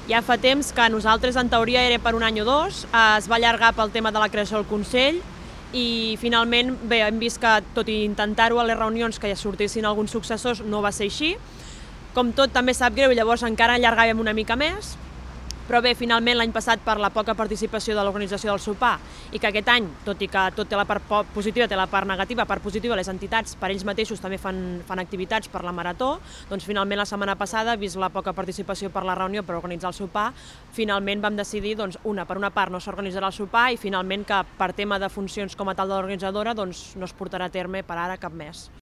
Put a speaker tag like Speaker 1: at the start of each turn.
Speaker 1: Ja fa temps que nosaltres, en teoria, era per un any o dos, es va allargar pel tema de la creació del Consell i finalment, bé, hem vist que, tot i intentar-ho a les reunions que ja sortissin alguns successors, no va ser així. Com tot, també sap greu i llavors encara allargàvem una mica més, però bé, finalment l'any passat per la poca participació de l'organització del sopar i que aquest any, tot i que tot té la part positiva, té la part negativa, part positiva, les entitats per ells mateixos també fan activitats per la marató, doncs finalment la setmana passada, vist la poca participació per la reunió per organitzar el sopar, finalment vam decidir, doncs, per una part no s'organitzarà el sopar i finalment que per tema de funcions com a tal de l'organitzadora doncs no es portarà a terme per ara cap més.